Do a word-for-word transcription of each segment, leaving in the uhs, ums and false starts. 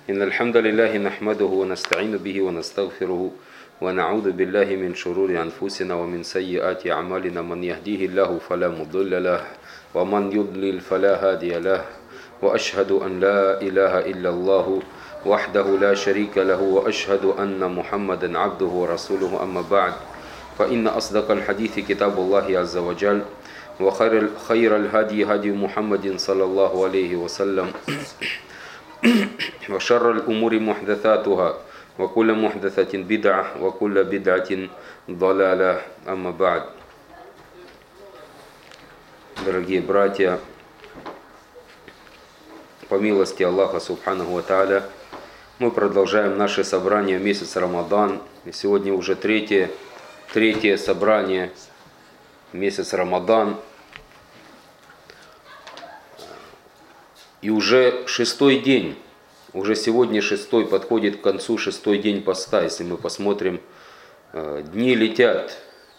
إن الحمد لله نحمده ونستعين به ونستغفره ونعوذ بالله من شرور أنفسنا ومن سيئات أعمالنا من يهديه الله فلا مضل له ومن يضلل فلا هادي له وأشهد أن لا إله إلا الله وحده لا شريك له وأشهد أن محمدا عبده ورسوله أما بعد فإن أصدق الحديث كتاب الله عز وجل وخير خير الهدي هدي محمد صلى الله عليه وسلم وشر الأمور محدثاتها وكل محدثة بدعة وكل بدعة ضلالة أما بعد. Дорогие братья, по милости Аллаха Субханаху ва Тааля, мы продолжаем наше собрание в месяц Рамадан. И сегодня уже третье, третье собрание в месяц Рамадан. И уже шестой день, уже сегодня шестой, подходит к концу шестой день поста. Если мы посмотрим, дни летят,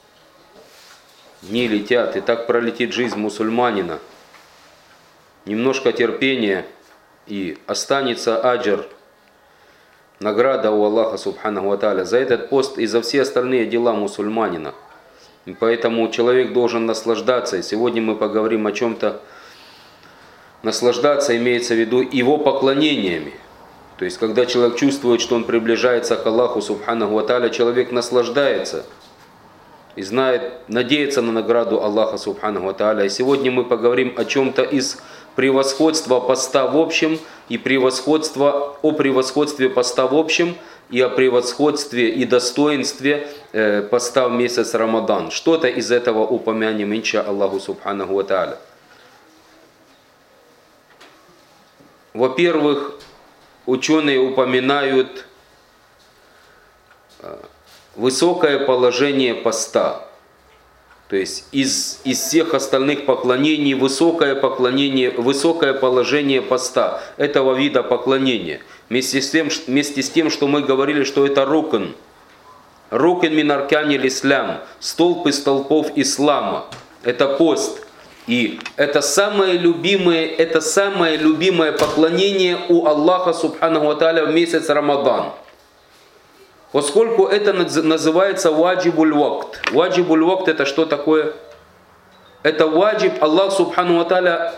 дни летят, и так пролетит жизнь мусульманина. Немножко терпения, и останется аджр, награда у Аллаха Субханаху ва Тааля за этот пост и за все остальные дела мусульманина. И поэтому человек должен наслаждаться. И сегодня мы поговорим о чем-то. Наслаждаться имеется в виду его поклонениями. То есть, когда человек чувствует, что он приближается к Аллаху Субханаху ва Тааля, человек наслаждается и знает, надеется на награду Аллаха Субханаху ва Тааля. И сегодня мы поговорим о чем-то из превосходства поста в общем, и превосходства, о превосходстве поста в общем, и о превосходстве и достоинстве э, поста в месяц Рамадан. Что-то из этого упомянем, инша Аллаху Субханаху ва Тааля. Во-первых, ученые упоминают высокое положение поста. То есть из, из всех остальных поклонений высокое, поклонение, высокое положение поста, этого вида поклонения. Вместе с тем, вместе с тем, что мы говорили, что это рукн. Рукн мин арканил ислам, столб из столпов ислама. Это пост. И это самое любимое, это самое любимое поклонение у Аллаха Субханаху ва Тааля в месяц Рамадан. Поскольку это называется ваджибуль вакт. Ваджибуль вакт это что такое? Это ваджиб. Аллах Субханаху ва Тааля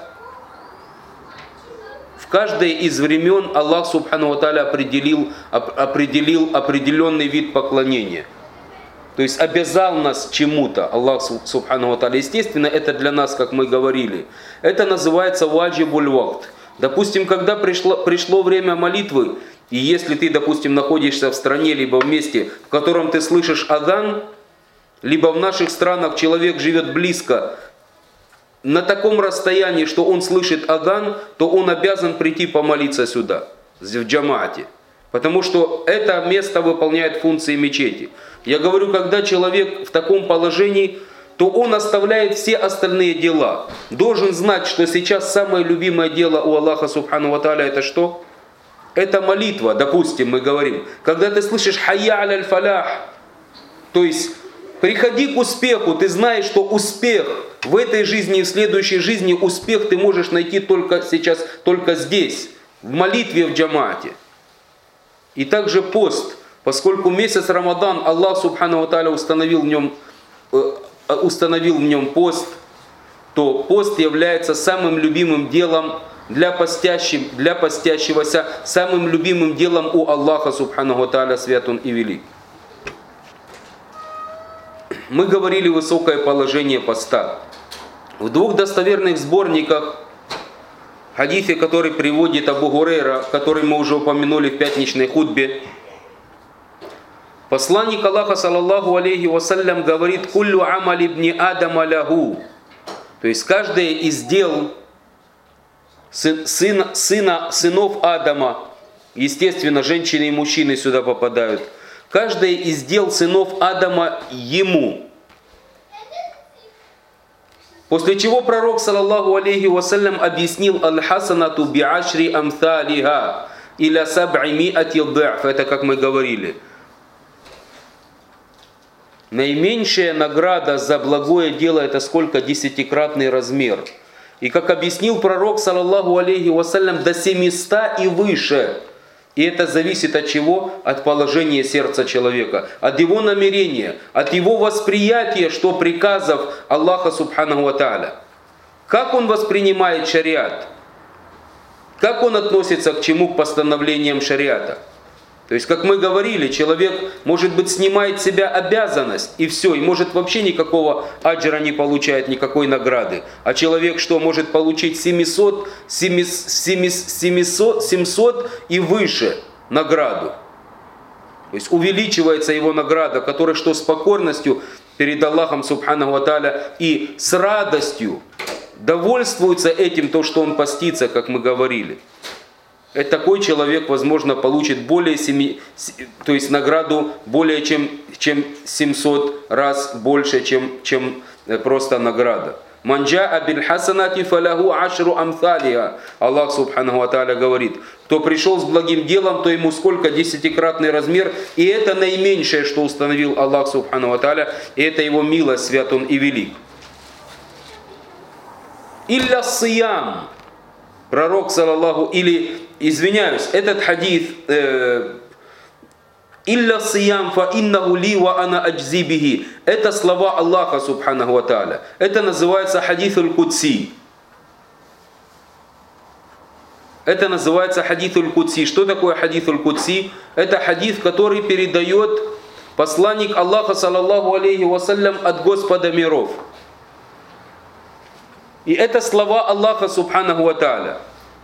в каждое из времен Аллах Субханаху ва Тааля определил, определил определенный вид поклонения. То есть обязал нас чему-то, Аллах Субханаху ва Тааля. Естественно, это для нас, как мы говорили. Это называется ваджибуль вакт. Допустим, когда пришло, пришло время молитвы, и если ты, допустим, находишься в стране, либо в месте, в котором ты слышишь азан, либо в наших странах человек живет близко, на таком расстоянии, что он слышит азан, то он обязан прийти помолиться сюда, в джамаате. Потому что это место выполняет функции мечети. Я говорю, когда человек в таком положении, то он оставляет все остальные дела. Должен знать, что сейчас самое любимое дело у Аллаха Субхану ва Тааля это что? Это молитва, допустим, мы говорим. Когда ты слышишь «Хайя аляль фалях», то есть приходи к успеху, ты знаешь, что успех в этой жизни и в следующей жизни, успех ты можешь найти только сейчас, только здесь, в молитве в джамаате. И также пост, поскольку месяц Рамадан Аллах Субхану ва Тааля установил в нем, э, установил в нем пост, то пост является самым любимым делом для, постящих, для постящегося, самым любимым делом у Аллаха Субхану ва Тааля, свят Он и велик. Мы говорили высокое положение поста. В двух достоверных сборниках, хадисе, который приводит Абу Гурейра, который мы уже упомянули в пятничной хутбе, посланник Аллаха, саллаллаху алейхи вассалям, говорит: «Куллю амали ибни адама лаху». То есть каждое из дел сын, сына, сына, сынов Адама, естественно, женщины и мужчины сюда попадают, каждое из дел сынов Адама ему. После чего пророк, саллаллаху алейхи вассалям, объяснил: «Аль-хасанату би'ашри амталиха иля саб'имиати д'аф». Это как мы говорили. Наименьшая награда за благое дело это сколько? Десятикратный размер. И как объяснил пророк, саллаллаху алейхи вассалям, до семисот и выше. И это зависит от чего? От положения сердца человека, от его намерения, от его восприятия, что приказов Аллаха Субханаху ва Тааля. Как он воспринимает шариат? Как он относится к чему? К постановлениям шариата. То есть, как мы говорили, человек, может быть, снимает с себя обязанность, и все, и может вообще никакого аджра не получает, никакой награды. А человек что, может получить семьсот, семьсот, семьсот и выше награду. То есть, увеличивается его награда, которая что, с покорностью перед Аллахом Субханаху ва Тааля и с радостью довольствуется этим, то, что он постится, как мы говорили. Это такой человек, возможно, получит более семи, то есть награду более чем, чем семьсот раз больше, чем, чем просто награда. Манджа абиль хасанати фаляху ашру амталиха. Аллах Субханаху ва Тааля говорит, кто пришел с благим делом, то ему сколько? Десятикратный размер. И это наименьшее, что установил Аллах Субханаху ва Тааля. И это его милость, свят он и велик. Илля сиям. Пророк, саллаллаху, или, извиняюсь, этот хадис, «Илля сиям фа иннаху ли ва ана аджзи бихи». Это слова Аллаха, Субханаху ва Тааля. Это называется хадис аль-Кудси. Это называется хадис аль-Кудси. Что такое хадис аль-Кудси? Это хадис, который передает посланник Аллаха, саллаллаху алейхи вассалям, от Господа миров. И это слова Аллаха Субханаху ва Тааля.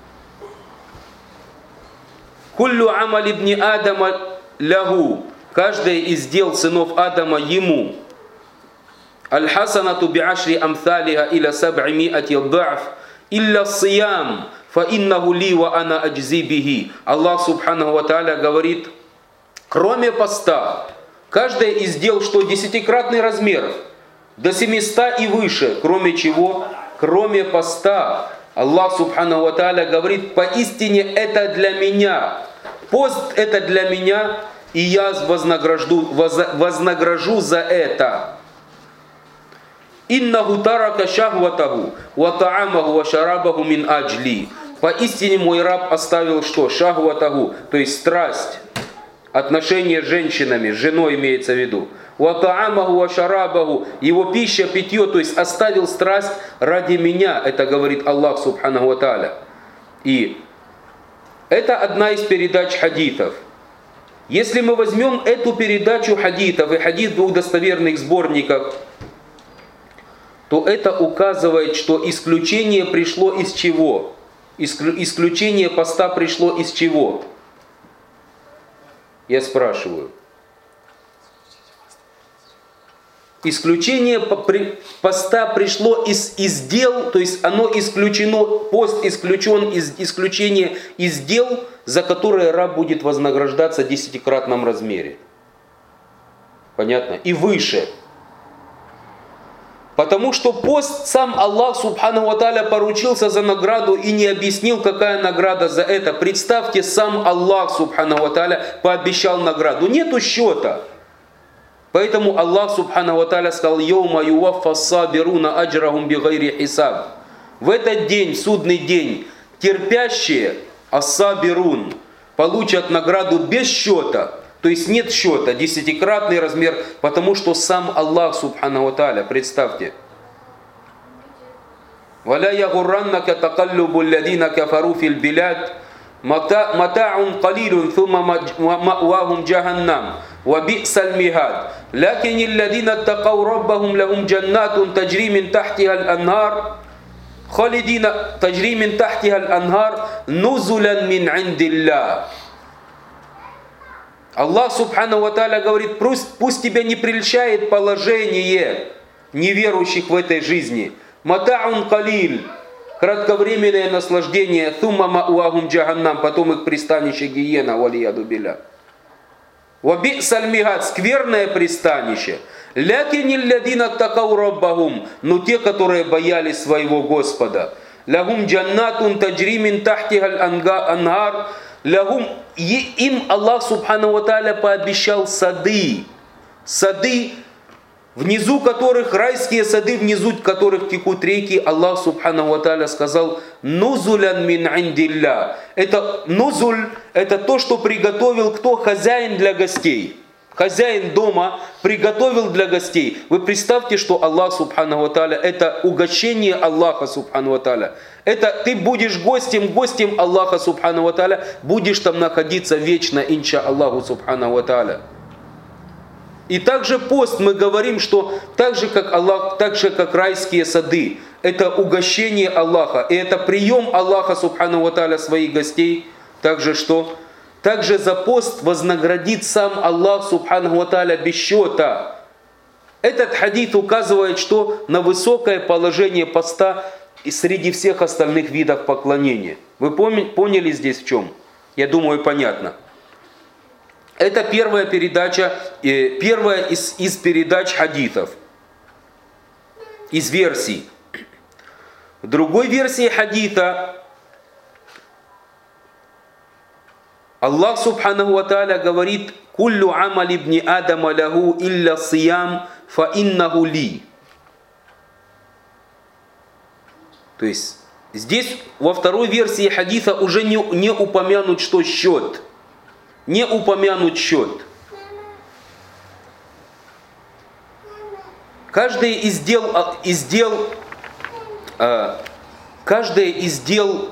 Куллю амали ибни Адама лягу. Каждое из дел сынов Адама ему. Аль-хасанату би'ашри амталиха иля саб'имиати да'ф. Илля сиям фа иннаху ли ва ана аджзи бихи. Аллах Субханаху ва Тааля говорит, кроме поста, каждое из дел, что десятикратный размер, до семисот и выше, кроме чего? Кроме поста, Аллах Субханаху ва Тааля говорит, поистине это для меня. Пост это для меня, и я вознагражу, вознагражу за это. Иннаху тарака шахватаху, ва та'амаху ва шарабаху мин аджли. Поистине мой раб оставил что? Шахватаху, то есть страсть, отношения с женщинами, с женой имеется в виду. Ватаамаху вашарабаху, его пища, питье, то есть оставил страсть ради меня, это говорит Аллах Субханаху ва Тааля. И это одна из передач хадитов. Если мы возьмем эту передачу хадитов и хадит в двух достоверных сборниках, то это указывает, что исключение пришло из чего? Исключение поста пришло из чего? Я спрашиваю. Исключение поста пришло из, из дел, то есть оно исключено, пост исключен из исключения из дел, за которые раб будет вознаграждаться в десятикратном размере. Понятно? И выше. Потому что пост сам Аллах Субханаху ва Тааля поручился за награду и не объяснил, какая награда за это. Представьте, сам Аллах Субханаху ва Тааля пообещал награду. Нету счета. Поэтому Аллах Субханаху ва Тааля сказал: «Йоума юваффа ссабируна аджрахум бигайри хисаб». В этот день, судный день, терпящие ас-сабирун получат награду без счета. То есть нет счета, десятикратный размер, потому что сам Аллах Субханаху ва Тааля, представьте. «Валя ягурраннака такаллубу лладина кафару фил биляд, мата'ун калилун thumma ма'вахум джаханнам, ва би'саль михад. Лакин алладина аттакау раббахум лахум джаннатун таджри мин тахтиха аль-анхар, халидина таджри мин тахтиха аль-анхар, нузулян мин индиллах». Аллах Субханаху ва Тааля говорит: пусть, пусть тебя не прельщает положение неверующих в этой жизни. Мата'ун калиль, кратковременное наслаждение, thumma ма'вахум джаханнам, потом их пристанище гиена, валияду билля. Ва би'саль михад, скверное пристанище. Лякин алладина такау раббахум, но те, которые боялись своего Господа. Лахум джаннатун таджри мин тахтиха аль-анхар, лахум, им Аллах Субханаху ва Тааля пообещал сады. Сады внизу которых райские сады, внизу которых текут реки, Аллах Субханаху ва Тааля сказал: «Нузулян мин индилля». Это нузуль, это то, что приготовил кто? Хозяин для гостей. Хозяин дома приготовил для гостей. Вы представьте, что Аллах Субханаху ва Тааля, это угощение Аллаха Субханаху ва Тааля. Это ты будешь гостем, гостем Аллаха Субханаху ва Тааля, будешь там находиться вечно, инша Аллаху Субханаху ва Тааля. И также пост, мы говорим, что так же, как Аллах, так же, как райские сады, это угощение Аллаха, и это прием Аллаха Субханаху ва Тааля своих гостей. Также что? Также за пост вознаградит сам Аллах Субханаху ва Тааля без счета. Этот хадис указывает, что на высокое положение поста среди всех остальных видов поклонения. Вы поняли здесь в чем? Я думаю, понятно. Это первая передача, первая из, из передач хадисов, из версий. В другой версии хадиса Аллах Субханаху ва Тааля говорит: «Куллю амали ибни Адама лаху илля сиям фа иннаху ли». То есть здесь во второй версии хадиса уже не, не упомянут, что счет. Не упомянут счет. Каждый из дел, из дел, каждое из дел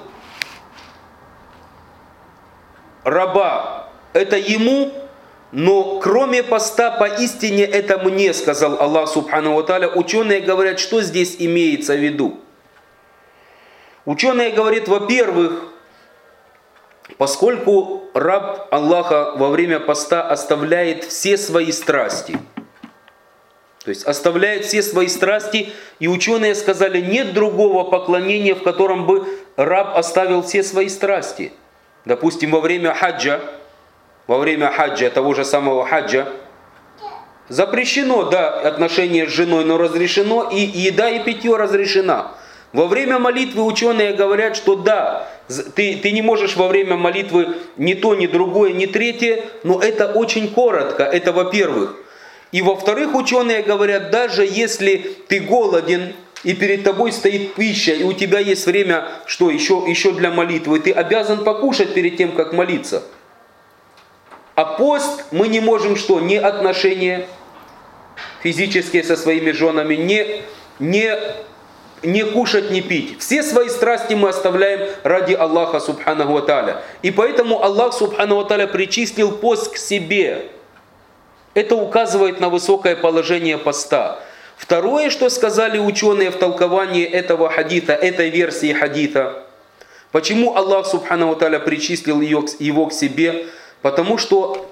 раба это ему, но кроме поста поистине это мне, сказал Аллах Субханаху ва Тааля. Ученые говорят, что здесь имеется в виду. Ученые говорят, во-первых, поскольку раб Аллаха во время поста оставляет все свои страсти, то есть оставляет все свои страсти, и ученые сказали, нет другого поклонения, в котором бы раб оставил все свои страсти. Допустим, во время хаджа, во время хаджа, того же самого хаджа, запрещено, да, отношение с женой, но разрешено, и еда и питье разрешена. Во время молитвы ученые говорят, что да, ты, ты не можешь во время молитвы ни то, ни другое, ни третье, но это очень коротко, это во-первых. И во-вторых, ученые говорят, даже если ты голоден, и перед тобой стоит пища, и у тебя есть время, что еще, еще для молитвы, ты обязан покушать перед тем, как молиться. А пост мы не можем что? Ни отношения физические со своими женами, не, не, не кушать, не пить. Все свои страсти мы оставляем ради Аллаха Субханаху ва Тааля. И поэтому Аллах Субханаху ва Тааля причислил пост к себе. Это указывает на высокое положение поста. Второе, что сказали ученые в толковании этого хадита, этой версии хадита. Почему Аллах Субханаху ва Тааля причислил его к себе? Потому что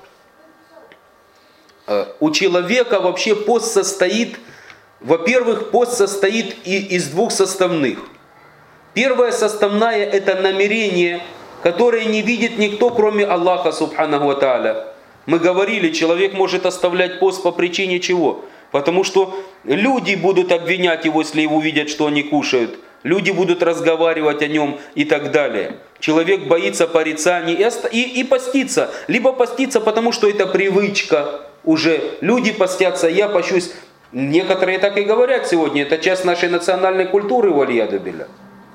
у человека вообще пост состоит, во-первых, пост состоит из двух составных. Первая составная – это намерение, которое не видит никто, кроме Аллаха Субханаху ва Тааля. Мы говорили, человек может оставлять пост по причине чего? Потому что люди будут обвинять его, если увидят, что они кушают. Люди будут разговаривать о нем и так далее. Человек боится порицаний и, и, и постится. Либо постится, потому что это привычка уже. Люди постятся, я пощусь. Некоторые так и говорят сегодня. Это часть нашей национальной культуры, валияду билля.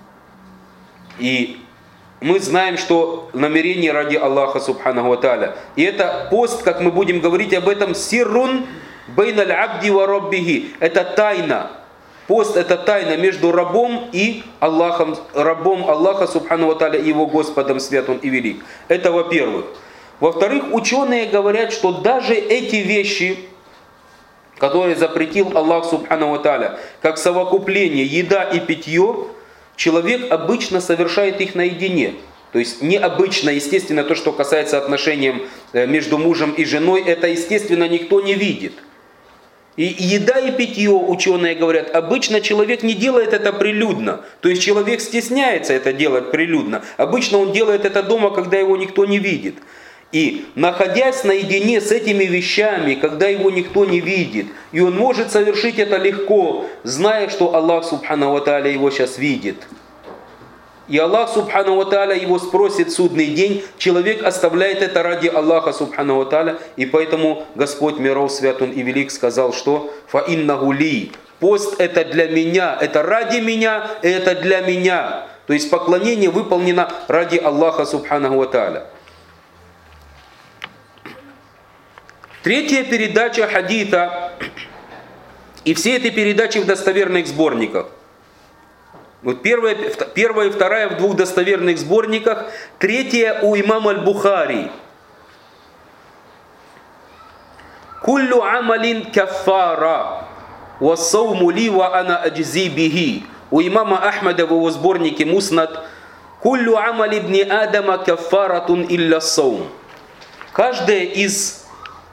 И мы знаем, что намерение ради Аллаха Субханаху ва Тааля. И это пост, как мы будем говорить об этом, сиррун бейналь абди ва раббихи. Это тайна. Пост – это тайна между рабом и Аллахом, рабом Аллаха Субханаху ва Тааля и его Господом свят он и велик. Это во-первых. Во-вторых, ученые говорят, что даже эти вещи, которые запретил Аллах Субханаху ва Тааля, как совокупление, еда и питье, человек обычно совершает их наедине. То есть необычно, естественно, то, что касается отношений между мужем и женой, это, естественно, никто не видит. И еда и питье, ученые говорят, обычно человек не делает это прилюдно. То есть человек стесняется это делать прилюдно. Обычно он делает это дома, когда его никто не видит. И находясь наедине с этими вещами, когда его никто не видит, и он может совершить это легко, зная, что Аллах Субханаху ва Тааля его сейчас видит. и Аллах Субхану ва Тааля его спросит в судный день, человек оставляет это ради Аллаха Субхану ва Тааля, и поэтому Господь миров свят Он и велик сказал, что «Фа иннаху ли». Пост это для меня, это ради меня, и это для меня. То есть поклонение выполнено ради Аллаха Субхану ва Тааля. Третья передача хадита, и все эти передачи в достоверных сборниках. Вот первая, первая и вторая в двух достоверных сборниках, третья у имама аль-Бухари. «Куллю амалин каффара, ва сауму ли ва ана аджзи бихи». У имама Ахмада в его сборнике Муснад «Куллю амали ибни Адама каффаратун илля саум». Каждая из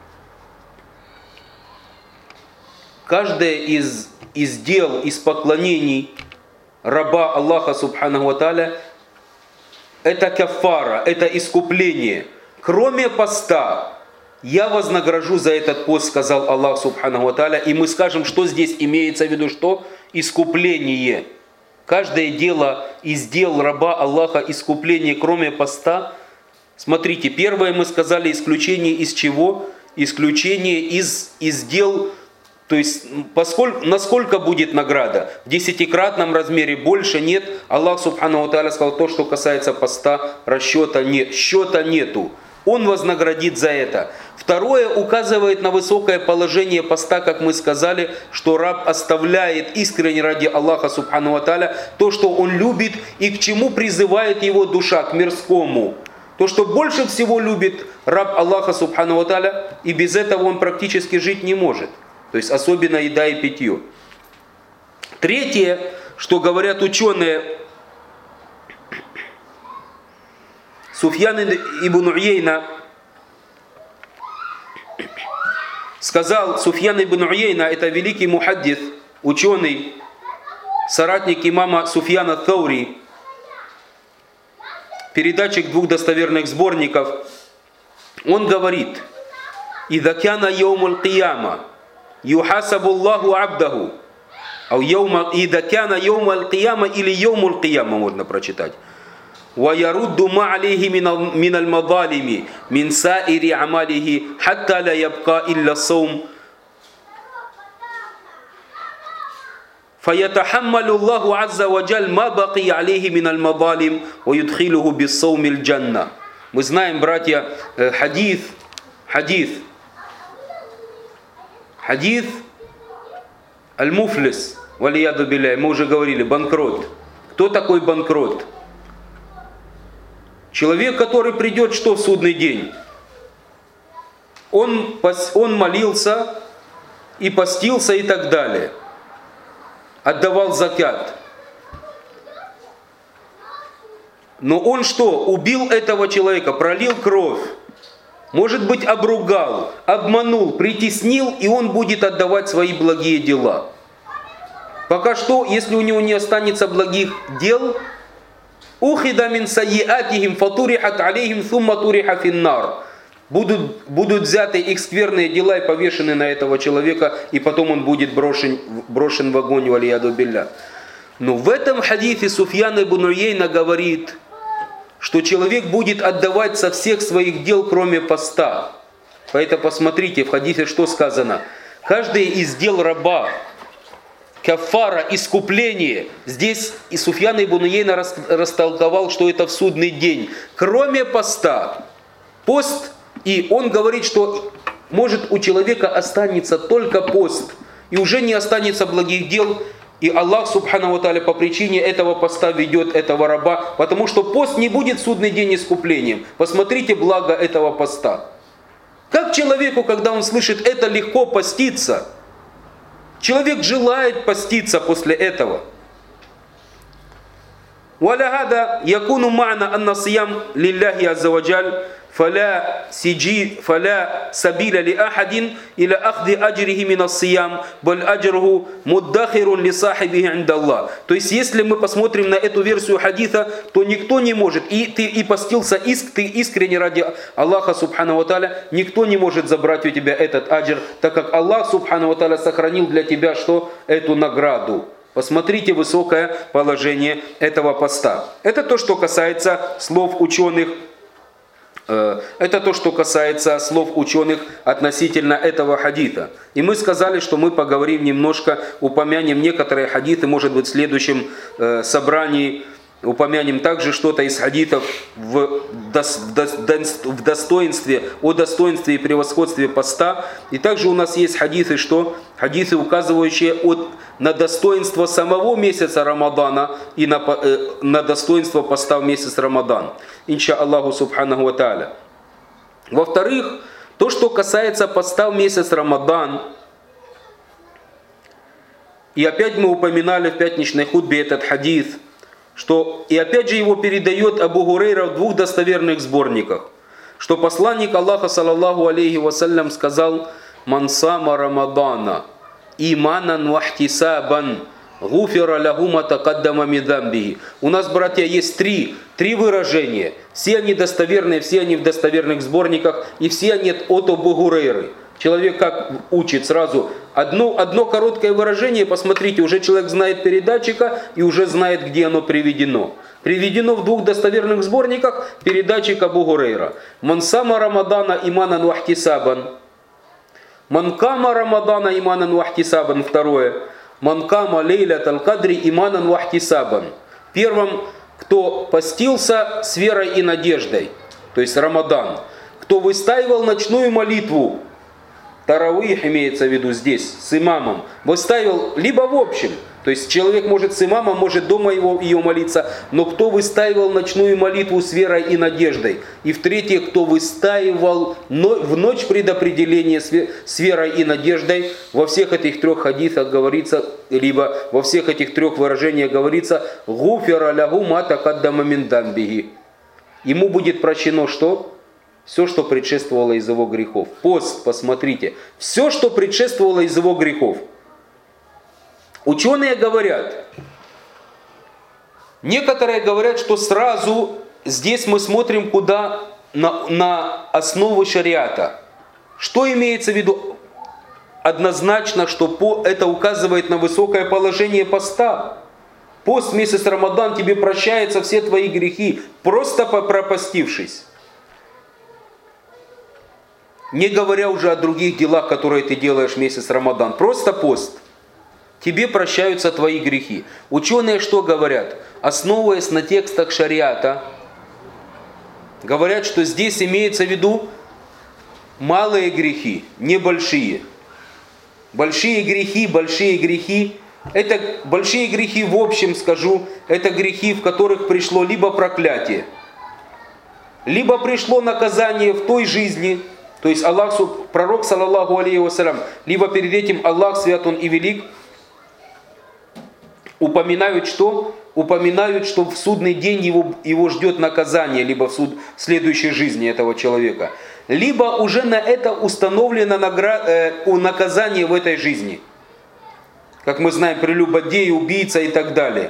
Каждое из, из дел, из поклонений раба Аллаха Субханаху ва Тааля это каффара, это искупление. Кроме поста, я вознагражу за этот пост, сказал Аллах Субханаху ва Тааля. И мы скажем, что здесь имеется в виду, что? Искупление. Каждое дело из дел раба Аллаха искупление, кроме поста. Смотрите, первое мы сказали исключение из чего? Исключение из, из дел. То есть, поскольку, насколько будет награда? В десятикратном размере больше нет. Аллах Субхану ва Тааля сказал, то, что касается поста, расчета нет, счета нету. Он вознаградит за это. Второе, указывает на высокое положение поста, как мы сказали, что раб оставляет искренне ради Аллаха Субхану ва Тааля то, что он любит и к чему призывает его душа, к мирскому. То, что больше всего любит раб Аллаха Субхану ва Тааля, и без этого он практически жить не может. То есть особенно еда и питье. Третье, что говорят ученые, Суфьян ибн Уейна сказал, Суфьян ибн Уейна, это великий мухаддис, ученый, соратник имама Суфьяна Thawri, передатчик двух достоверных сборников, он говорит, «Иза кяна йоумул кияма, юхасабу Аллаху абдаху». «Ида кяна йоумул кияма» или «йоумул кияма» можно прочитать. وَيَرُدُّ مَا عَلَيْهِ مِنَ الْمَظَالِمِ مِنْ سَائِرِ عَمَالِهِ حَتَّى لَا يَبْقَى إِلَّا الصَّوْمُ فَيَتَحَمَّلُ اللَّهُ عَزَّ وَجَلَّ مَا بَقِيَ عَلَيْهِ مِنَ الْمَظَالِمِ وَيُدْخِلُهُ بِالصَّوْمِ الْجَنَّةِ. Мы знаем, братья, хадис, хадис, хадис аль-муфлис, валияду билляй, мы уже говорили, банкрот. Кто такой банкрот? Человек, который придет что в судный день? Он, он молился и постился и так далее. Отдавал закят. Но он что? Убил этого человека, пролил кровь. Может быть, обругал, обманул, притеснил, и он будет отдавать свои благие дела. Пока что, если у него не останется благих дел, «Ухида мин сайиатихим фатурихат алейхим сумма туриха финнар». Будут, будут взяты их скверные дела и повешены на этого человека, и потом он будет брошен, брошен в огонь, валияду билля. Но в этом хадисе Суфьян ибн Уейна говорит, что человек будет отдавать со всех своих дел, кроме поста. Поэтому посмотрите, в хадисе что сказано. Каждое из дел раба, кафара, искупление. Здесь и Суфьян ибн Уейна растолковал, что это в судный день. Кроме поста. Пост, и он говорит, что может у человека останется только пост. И уже не останется благих дел. И Аллах Субхану ва Тааля по причине этого поста ведет этого раба. Потому что пост не будет в судный день искуплением. Посмотрите благо этого поста. Как человеку, когда он слышит, это легко поститься. Человек желает поститься после этого. وَلَهَذَا يَكُونُ مَعْنَا أَنَّ الصِّيَامَ لِلَّهِ عَزَّ وَجَلَّ فَلَا سِجِي فَلَا سَبِيلَ لِأَحَدٍ إِلَى أَخْذِ أَجْرِهِ مِنَ الصِّيَامِ بَلْ أَجْرُهُ مُدَّخِرٌ لِصَاحِبِهِ عِنْدَ اللَّهِ. То есть, если мы посмотрим на эту версию хадиса, то никто не может, и ты и постился, иск, ты искренне ради Аллаха Субхану ва Тааля, никто не может забрать у тебя этот аджр, так как Аллах Субхану ва Тааля сохранил для тебя что? Эту награду. Посмотрите высокое положение этого поста. Это то, что касается слов ученых. Это то, что касается слов ученых относительно этого хадита. И мы сказали, что мы поговорим немножко, упомянем некоторые хадиты, может быть, в следующем собрании упомянем также что-то из хадитов в, в достоинстве, о достоинстве и превосходстве поста. И также у нас есть хадиты, что? Хадиты, указывающие от, на достоинство самого месяца Рамадана и на, э, на достоинство поста в месяц Рамадан. Инша Аллаху Субханаху ва Тааля. Во-вторых, то, что касается поста в месяц Рамадан, и опять мы упоминали в пятничной хутбе этот хадис, что, и опять же его передает Абу Гурейра в двух достоверных сборниках, что посланник Аллаха, саллаллаху алейхи вассалям, сказал: «Ман сама Рамадана иманан вахтисабан гуфира лаху ма такаддама мин дамбихи». У нас, братья, есть три, три выражения. Все они достоверные, все они в достоверных сборниках, и все они от Абу Гурейры. Человек как учит сразу одно, одно короткое выражение, посмотрите, уже человек знает передатчика и уже знает, где оно приведено. Приведено в двух достоверных сборниках передатчик Абу Гурейра. «Ман сама Рамадана иманан вахтисабан». «Ман кама Рамадана иманан вахтисабан». Второе. «Ман кама лейлятал кадри иманан вахтисабан». Первым, кто постился с верой и надеждой, то есть Рамадан, кто выстаивал ночную молитву, таравих имеется в виду здесь, с имамом, выставил либо в общем, то есть человек может с имамом, может дома его, ее молиться, но кто выстаивал ночную молитву с верой и надеждой. И в-третьих, кто выстаивал в ночь предопределения с верой и надеждой, во всех этих трех хадисах говорится, либо во всех этих трех выражениях говорится: «Гуфира лаху ма такаддама мин дамбихи». Ему будет прощено что? Все, что предшествовало из его грехов. Пост, посмотрите. Все, что предшествовало из его грехов. Ученые говорят, некоторые говорят, что сразу здесь мы смотрим куда? На, на основу шариата. Что имеется в виду? Однозначно, что по, это указывает на высокое положение поста. Пост месяц Рамадан, тебе прощаются все твои грехи, просто пропастившись. Не говоря уже о других делах, которые ты делаешь в месяц Рамадан. Просто пост. Тебе прощаются твои грехи. Ученые что говорят? Основываясь на текстах шариата, говорят, что здесь имеется в виду малые грехи, не большие. Большие грехи, большие грехи. Это большие грехи, в общем скажу, это грехи, в которых пришло либо проклятие, либо пришло наказание в той жизни. То есть Аллах, пророк, саллаллаху алейхи вассалям, либо перед этим Аллах, свят Он и велик, упоминают что? Упоминают, что в судный день его, его ждет наказание, либо в, суд, в следующей жизни этого человека. Либо уже на это установлено награ, э, наказание в этой жизни. Как мы знаем, прелюбодей, убийца и так далее.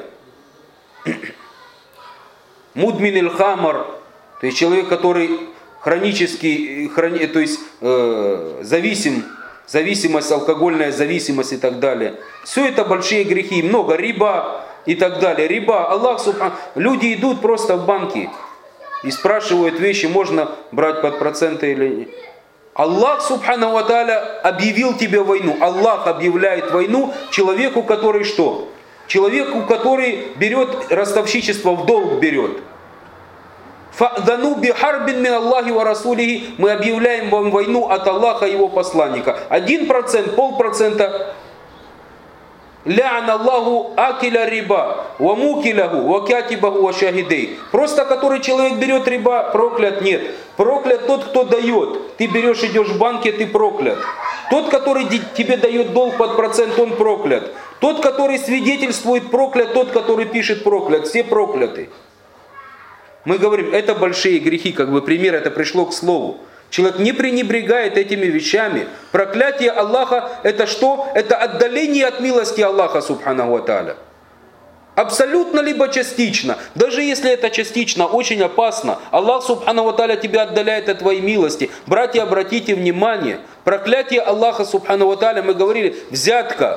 Мудмин иль-хамар, то есть человек, который хронический, хрони, то есть э, зависим, зависимость, алкогольная зависимость и так далее. Все это большие грехи, много, риба и так далее. Риба, Аллах субхан, люди идут просто в банки и спрашивают вещи, можно брать под проценты или нет. Аллах субхану ва тааля объявил тебе войну. Аллах объявляет войну человеку, который что? Человеку, который берет ростовщичество, в долг берет. «Фа'дану бихарбин мин Аллахи ва расулихи», мы объявляем вам войну от Аллаха и его посланника. Один процент, полпроцента. «Ля'ан Аллаху акиля риба, ва мукиляху, ва кятибаху, ва шахидей». Просто который человек берет риба, проклят нет. Проклят тот, кто дает. Ты берешь, идешь в банке, ты проклят. Тот, который тебе дает долг под процент, он проклят. Тот, который свидетельствует, проклят. Тот, который пишет, проклят. Все прокляты. Мы говорим, это большие грехи, как бы пример, это пришло к слову. Человек не пренебрегает этими вещами. Проклятие Аллаха, это что? Это отдаление от милости Аллаха, субханаху ва тааля. Абсолютно либо частично. Даже если это частично, очень опасно. Аллах, субханаху ва тааля, тебя отдаляет от твоей милости. Братья, обратите внимание. Проклятие Аллаха, субханаху ва тааля, мы говорили, взятка.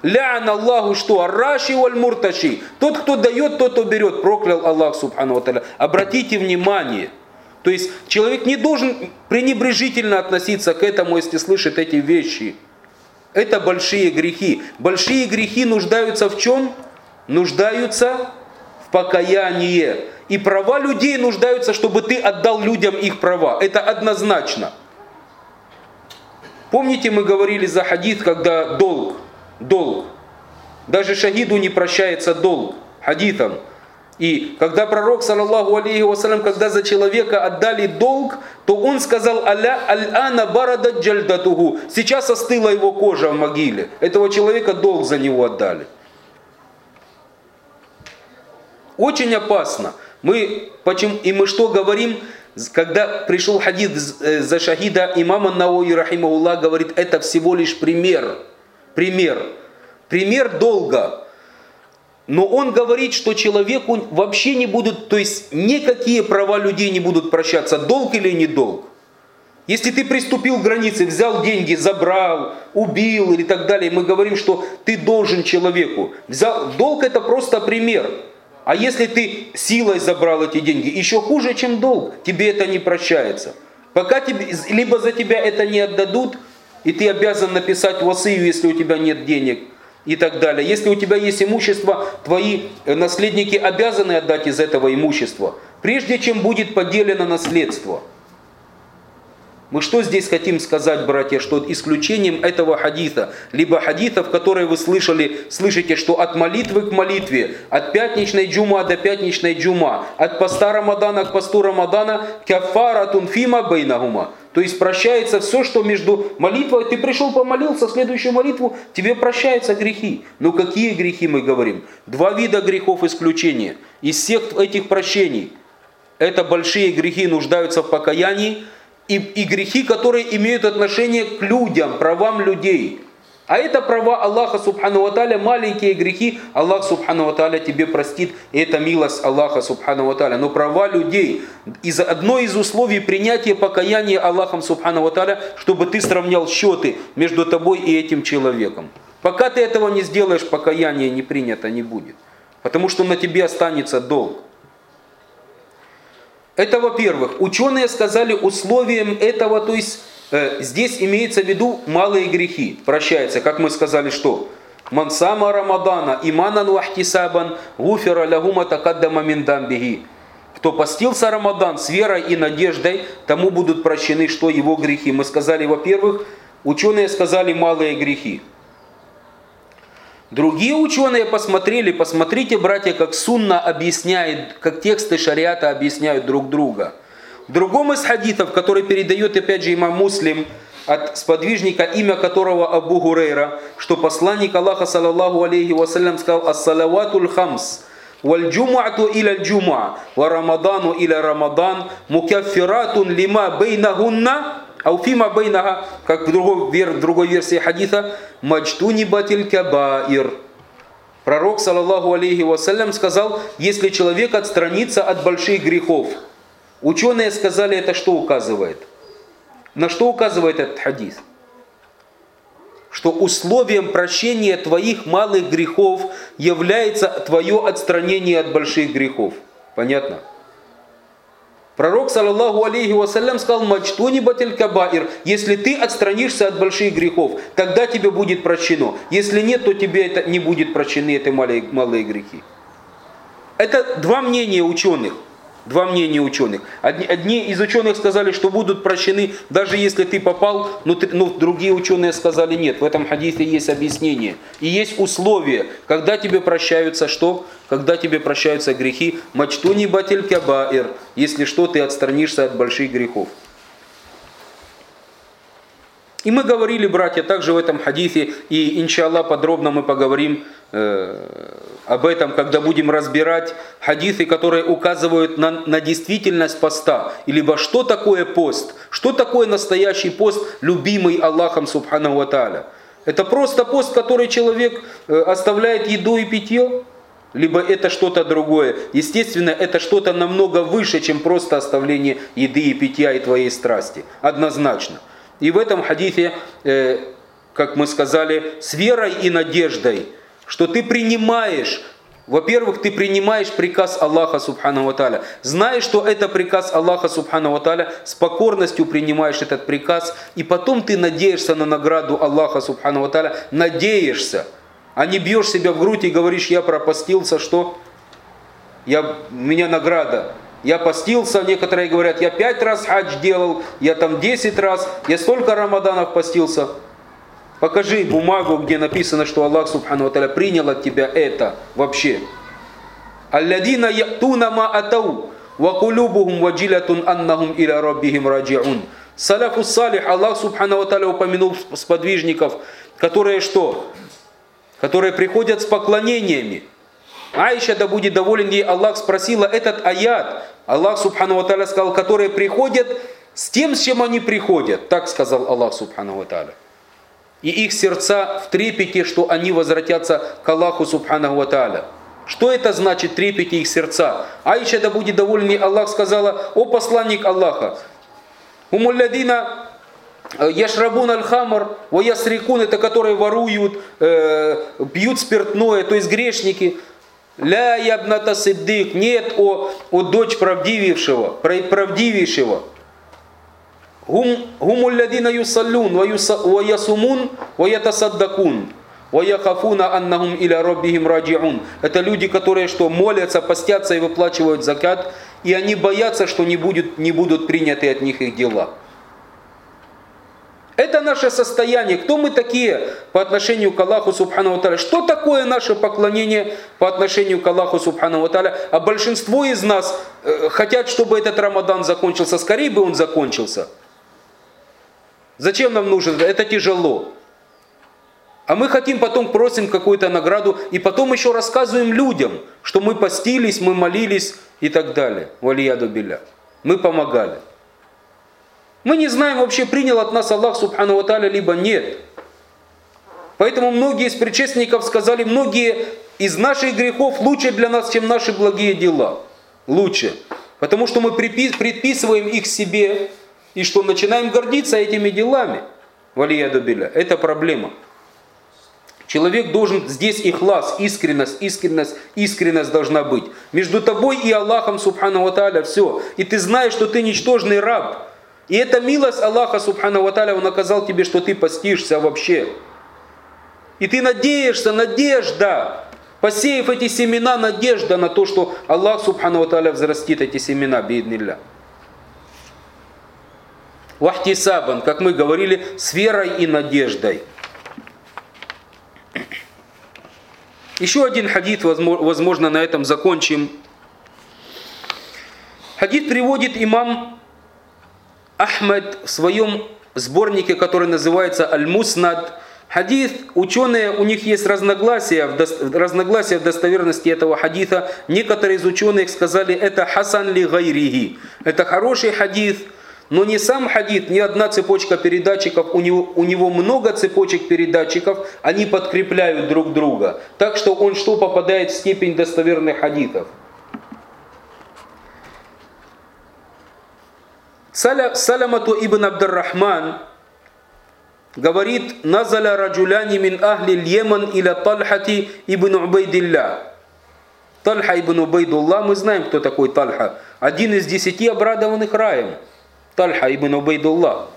Ля'ан Аллаху что? Арраши валь мурташи. Тот, кто дает, тот, кто берет. Проклял Аллах субхану ва тааля. Обратите внимание. То есть человек не должен пренебрежительно относиться к этому, если слышит эти вещи. Это большие грехи. Большие грехи нуждаются в чем? Нуждаются в покаянии. И права людей нуждаются, чтобы ты отдал людям их права. Это однозначно. Помните, мы говорили за хадис, когда долг, долг. Даже шахиду не прощается долг хадисом. И когда пророк, саллаллаху алейхи вассалям, когда за человека отдали долг, то он сказал: «Аля аль-ана барадат джальдатуху». Сейчас остыла его кожа в могиле. Этого человека долг за него отдали. Очень опасно. Мы, почему, и мы что говорим, когда пришел хадис за шахида, имам ан-Навави рахимахуллах говорит, это всего лишь пример. Пример. Пример долга. Но он говорит, что человеку вообще не будут, то есть никакие права людей не будут прощаться, долг или не долг. Если ты приступил к границе, взял деньги, забрал, убил или так далее, мы говорим, что ты должен человеку. Взял, долг это просто пример. А если ты силой забрал эти деньги, еще хуже, чем долг, тебе это не прощается. Пока тебе, либо за тебя это не отдадут, и ты обязан написать васию, если у тебя нет денег, и так далее. Если у тебя есть имущество, твои наследники обязаны отдать из этого имущества, прежде чем будет поделено наследство. Мы что здесь хотим сказать, братья, что исключением этого хадиса, либо хадисов, которые вы слышали, слышите, что от молитвы к молитве, от пятничной джума до пятничной джума, от поста Рамадана к посту Рамадана, кафаратун фима бейнахума. То есть прощается все, что между молитвой, ты пришел помолился, следующую молитву, тебе прощаются грехи. Но какие грехи мы говорим? Два вида грехов исключения. Из всех этих прощений, это большие грехи нуждаются в покаянии, И, и грехи, которые имеют отношение к людям, правам людей. А это права Аллаха субхану ва тааля, маленькие грехи Аллах субхану ва тааля тебе простит. И это милость Аллаха субхану ва тааля. Но права людей, из, одно из условий принятия покаяния Аллахом субхану ва тааля, чтобы ты сравнял счеты между тобой и этим человеком. Пока ты этого не сделаешь, покаяние не принято не будет. Потому что на тебе останется долг. Это во-первых. Ученые сказали, условием этого, то есть э, здесь имеется в виду малые грехи. Прощается, как мы сказали, что «Мансама Рамадана иманан вахтисабан гуфира лягума такаддама мин дамбихи». Кто постился Рамадан с верой и надеждой, тому будут прощены, что его грехи. Мы сказали, во-первых, ученые сказали малые грехи. Другие ученые посмотрели, посмотрите, братья, как сунна объясняет, как тексты шариата объясняют друг друга. В другом из хадисов, который передает опять же имам Муслим, от сподвижника, имя которого Абу Гурейра, что посланник Аллаха, саллаллаху алейхи вассалям, сказал: «Ас-салаватуль хамс, валь джумуату иля джума, ва рамадану иля рамадан, мукаффиратун лима бейнахунна». Ауфима бейнага, как в другой, в другой версии хадиса, маджтунибатиль кабаир. Пророк, саллаллаху алейхи вассалям, сказал, если человек отстранится от больших грехов. Ученые сказали, это что указывает? На что указывает этот хадис? Что условием прощения твоих малых грехов является твое отстранение от больших грехов. Понятно? Пророк, саллаллаху алейхи вассалям, сказал: «Маджтуни батиль кабаир». Если ты отстранишься от больших грехов, тогда тебе будет прощено. Если нет, то тебе это не будет прощены, эти малые, малые грехи. Это два мнения ученых. Два мнения ученых. Одни, одни из ученых сказали, что будут прощены, даже если ты попал, но, ты, но другие ученые сказали нет. В этом хадисе есть объяснение. И есть условия, когда тебе прощаются что? Когда тебе прощаются грехи. Маджтуни батиль кабаир. Если что, ты отстранишься от больших грехов. И мы говорили, братья, также в этом хадисе, и иншаллах подробно мы поговорим э, об этом, когда будем разбирать хадисы, которые указывают на, на действительность поста. Либо что такое пост, что такое настоящий пост, любимый Аллахом субхану ва тааля. Это просто пост, который человек э, оставляет еду и питье, либо это что-то другое. Естественно, это что-то намного выше, чем просто оставление еды и питья и твоей страсти. Однозначно. И в этом хадисе э, как мы сказали, с верой и надеждой, что ты принимаешь, во-первых, ты принимаешь приказ Аллаха Субхану ва Тааля. Знаешь, что это приказ Аллаха Субхану ва Тааля, с покорностью принимаешь этот приказ, и потом ты надеешься на награду Аллаха Субхану ва Тааля, надеешься, а не бьешь себя в грудь и говоришь: я пропастился, что? Я, у меня награда. Я постился, некоторые говорят: я пять раз хадж делал, я там десять раз, я столько рамаданов постился. Покажи бумагу, где написано, что Аллах Субхану ва Тааля принял от тебя это вообще. Алладина я'туна ма атау ва кулубухум ваджилатун аннахум иля раббихим раджиун. Салафу салих, Аллах Субхану ва Тааля упомянул сподвижников, которые что? Которые приходят с поклонениями. Аиша, да будет доволен ей Аллах, спросила этот аят. Аллах Субхану ва Тааля сказал: которые приходят с тем, с чем они приходят. Так сказал Аллах Субхану ва Тааля. И их сердца в трепете, что они возвратятся к Аллаху Субхану ва Тааля. Что это значит, трепете их сердца? Аиша, да будет доволен ей Аллах, сказала: о посланник Аллаха, умулладина яшрабун аль-хамр ва ясрикун, это которые воруют, э, пьют спиртное, то есть грешники. Ля ябната сиддик, нет, о, о дочь правдивейшего, правдивейшего. Гум гумулладина юсаллун ва ясумун ва ятасаддакун ва яхафуна аннахум иля раббихим раджиун. Это люди, которые что, молятся, постятся и выплачивают закат, и они боятся, что не будут, не будут приняты от них их дела. Это наше состояние. Кто мы такие по отношению к Аллаху Субхану ва Тааля? Что такое наше поклонение по отношению к Аллаху Субхану ва Тааля? А большинство из нас э, хотят, чтобы этот Рамадан закончился. Скорее бы он закончился. Зачем нам нужен? Это тяжело. А мы хотим, потом просим какую-то награду, и потом еще рассказываем людям, что мы постились, мы молились и так далее. Валияду билля. Мы помогали. Мы не знаем, вообще принял от нас Аллах Субхану ва Тааля, либо нет. Поэтому многие из предшественников сказали: многие из наших грехов лучше для нас, чем наши благие дела. Лучше. Потому что мы предписываем их себе, и что начинаем гордиться этими делами. Валияду билля. Это проблема. Человек должен здесь ихлас, искренность, искренность, искренность должна быть. Между тобой и Аллахом Субхану ва Тааля все. И ты знаешь, что ты ничтожный раб. И это милость Аллаха Субхану ва Тааля, Он оказал тебе, что ты постишься вообще. И ты надеешься, надежда, посеяв эти семена, надежда на то, что Аллах Субхану ва Тааля взрастит эти семена, бииднилля. Вахтисабан, как мы говорили, с верой и надеждой. Еще один хадис, возможно, на этом закончим. Хадис приводит имам Ахмад в своем сборнике, который называется Аль-Муснад. Хадис, ученые, у них есть разногласия в, до, разногласия в достоверности этого хадиса. Некоторые из ученых сказали: это хасан ли гайрихи. Это хороший хадис, но не сам хадис, не одна цепочка передатчиков, у него, у него много цепочек передатчиков, они подкрепляют друг друга. Так что он что попадает в степень достоверных хадисов. Саламату ибн Абдуррахман говорит: назаля раджуляни мин ахли Йеман иля Тальхати ибн Убайдилля. Тальха ибн Убайдулла, мы знаем, кто такой Тальха. Один из десяти обрадованных раем. Тальха ибн Убайдулла.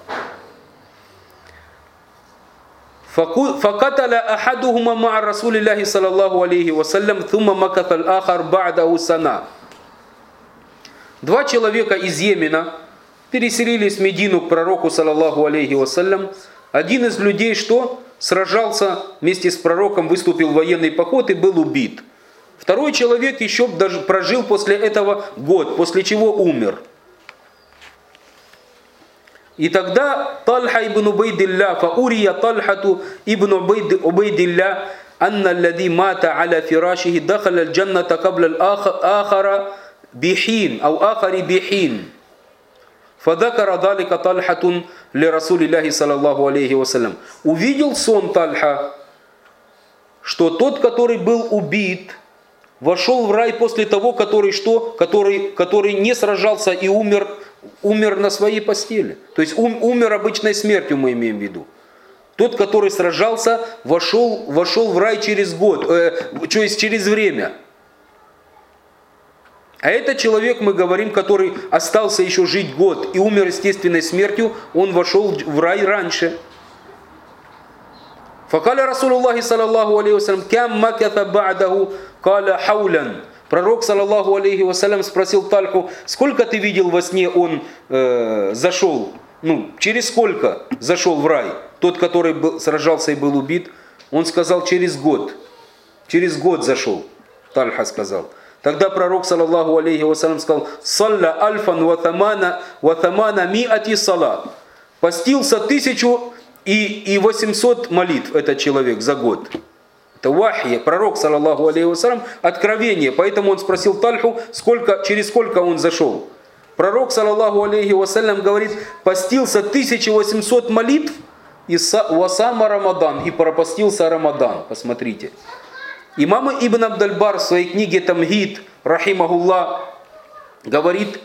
Факаталя ахадухума ма Расулиллахи саллаллаху алейхи вассалям, thumma макатал ахар ба'даху сана. Два человека из Йемена переселились в Медину к пророку, саллаллаху алейхи вассалям. Один из людей, что сражался вместе с пророком, выступил в военный поход и был убит. Второй человек еще даже прожил после этого год, после чего умер. И тогда Тальха ибн Убайдилля, фаурия Тальхату ибн Убайдилля, анна аллади мата аля фирашихи дахаля аль-джанната кабля аль-ахара бихин, ау ахари бихин. Фадакара далика Тальхатун ли Расулиллахи саллаллаху алейхи вассалям. Увидел сон Тальха, что тот, который был убит, вошел в рай после того, который что? Который, который не сражался и умер, умер на своей постели. То есть ум, умер обычной смертью, мы имеем в виду. Тот, который сражался, вошел, вошел в рай через год, э, то есть через время. А этот человек, мы говорим, который остался еще жить год и умер естественной смертью, он вошел в рай раньше. Факаля Расулуллахи саллаллаху алейхи вассалям, кям маката ба'даху, каля хаулян. Пророк, саллаллаху алейхи вассалям, спросил Тальху, сколько ты видел во сне он э, зашел, ну, через сколько зашел в рай? Тот, который был, сражался и был убит, он сказал, через год. Через год зашел, Тальха сказал. Тогда пророк, саллаллаху алейхи вассалям, сказал, салля альфан ва тамана ва тамана миати салат. Постился тысячу и, и восемьсот молитв этот человек за год. Это вахи, пророк, саллаллаху алейхи вассалям, откровение. Поэтому он спросил Тальху, сколько, через сколько он зашел. Пророк, саллаллаху алейхи вассалям, говорит, постился тысяча восемьсот молитв и васама Рамадан, и пропастился Рамадан. Посмотрите. Имам Ибн Абд-аль-Бар в своей книге Тамгид, рахимахуллах, говорит,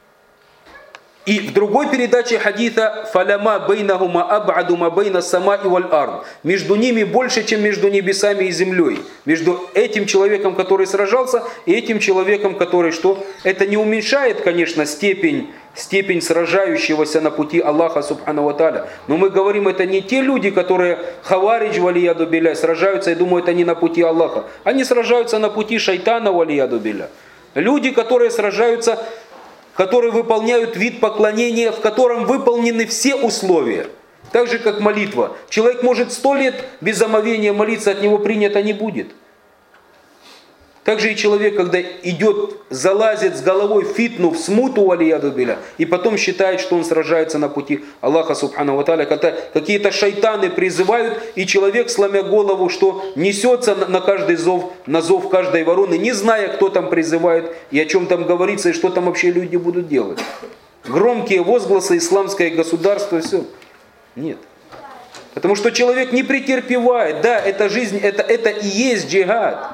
и в другой передаче хадиса «Фаляма бейнахума аб'аду ма бейна самаи валь ард». Между ними больше, чем между небесами и землей. Между этим человеком, который сражался, и этим человеком, который что? Это не уменьшает, конечно, степень, степень сражающегося на пути Аллаха субхану ва тааля. Но мы говорим, это не те люди, которые хаваридж валияду билля, сражаются и думают, они на пути Аллаха. Они сражаются на пути шайтана валияду билля. Люди, которые сражаются, которые выполняют вид поклонения, в котором выполнены все условия. Так же, как молитва. Человек может сто лет без омовения молиться, от него принято не будет. Также и человек, когда идет, залазит с головой в фитну, в смуту, валияду билля, и потом считает, что он сражается на пути Аллаха субхану ва тааля, когда какие-то шайтаны призывают, и человек, сломя голову, что несется на каждый зов, на зов каждой вороны, не зная, кто там призывает, и о чем там говорится, и что там вообще люди будут делать. Громкие возгласы, исламское государство, все. Нет. Потому что человек не претерпевает. Да, это жизнь, это, это и есть джихад.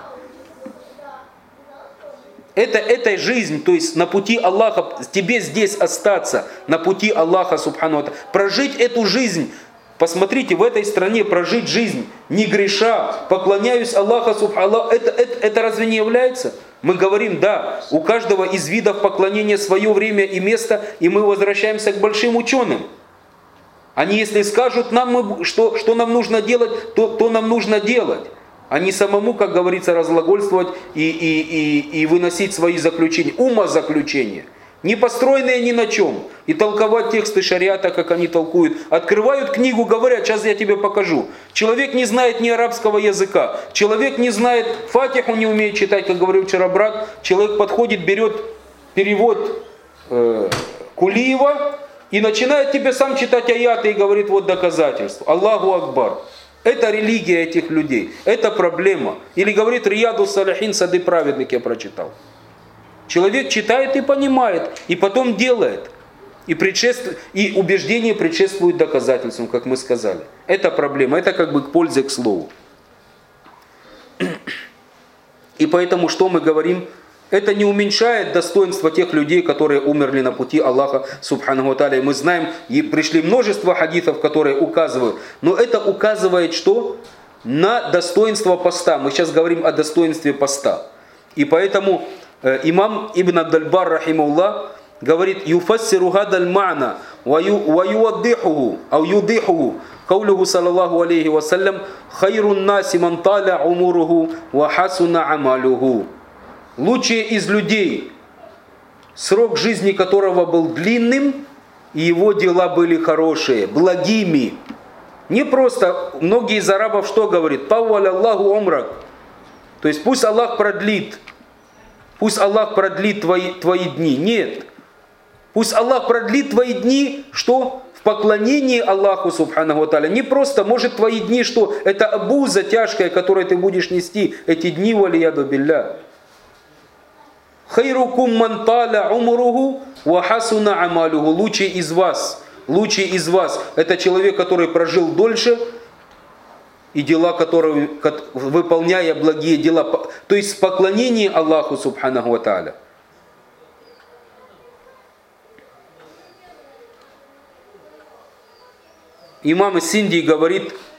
Это, это жизнь, то есть на пути Аллаха, тебе здесь остаться, на пути Аллаха, субхану ва тааля. Прожить эту жизнь, посмотрите, в этой стране прожить жизнь, не греша, поклоняюсь Аллаху, субхану, это, это, это разве не является? Мы говорим, да, у каждого из видов поклонения свое время и место, и мы возвращаемся к большим ученым. Они если скажут нам, что, что нам нужно делать, то, то нам нужно делать. А не самому, как говорится, разглагольствовать и, и, и, и выносить свои заключения, умозаключения, не построенные ни на чем, и толковать тексты шариата, как они толкуют. Открывают книгу, говорят, сейчас я тебе покажу. Человек не знает ни арабского языка, человек не знает, фатиху не умеет читать, как говорил вчера брат, человек подходит, берет перевод э, Кулиева и начинает тебе сам читать аяты и говорит, вот доказательство. Аллаху Акбар. Это религия этих людей. Это проблема. Или говорит Рияду Салихин, сады праведных я прочитал. Человек читает и понимает, и потом делает. И, предшествует, и убеждение предшествует доказательствам, как мы сказали. Это проблема. Это как бы к пользе, к слову. И поэтому что мы говорим? Это не уменьшает достоинство тех людей, которые умерли на пути Аллаха субхану ва тааля. Мы знаем, и пришли множество хадисов, которые указывают. Но это указывает что? На достоинство поста. Мы сейчас говорим о достоинстве поста. И поэтому э, имам Ибн Абд-аль-Бар, рахимахуллах, говорит, «Юфассиру гадаль ма'на, ва юаддихуху, ау юдихуху». Каулюху саллаллаху алейхи вассалям, «Хайрун наси ман таля умуруху, ва хасуна амалюху». Лучшие из людей, срок жизни которого был длинным, и его дела были хорошие, благими. Не просто, многие из арабов что говорят? «Павваля Аллаху умрак». То есть пусть Аллах продлит, пусть Аллах продлит твои, твои дни. Нет. Пусть Аллах продлит твои дни, что? В поклонении Аллаху субхану ва тааля. Не просто, может твои дни, что? Это абуза тяжкая, которую ты будешь нести эти дни, валияду билля. Хайрукум ман таля умруху ва хасуна амалюху. Лучший из вас, лучший из вас, это человек, который прожил дольше, и дела, которые, выполняя благие дела, то есть поклонение Аллаху субханаху ва тааля. Имам Синди говорит,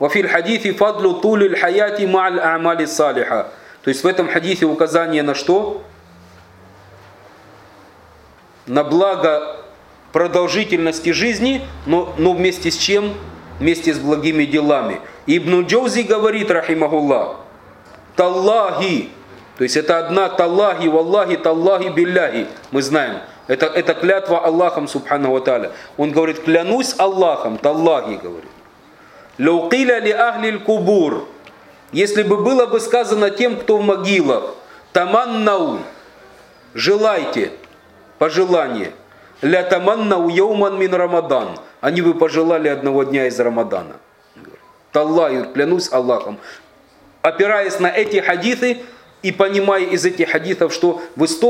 «Вафиль хадифи фадлу тулиль хаяти ма'аль а'мали салиха». То есть в этом хадисе указание на что? На благо продолжительности жизни, но, но вместе с чем? Вместе с благими делами. Ибн Джаузи говорит, рахимахуллах, «Таллахи». То есть это одна «Таллахи, валлахи, таллахи, билляхи». Мы знаем. Это, это клятва Аллахом, субхану ва тааля. Он говорит, клянусь Аллахом, «Таллахи», говорит. «Лаукиля ли ахлиль кубур». Если бы было бы сказано тем, кто в могилах, «Таманнау», желайте, пожелание, «Ля таманнау яуман мин Рамадан». Они бы пожелали одного дня из Рамадана. «Таллахи», клянусь Аллахом. Опираясь на эти хадисы и понимая из этих хадисов, что в истоках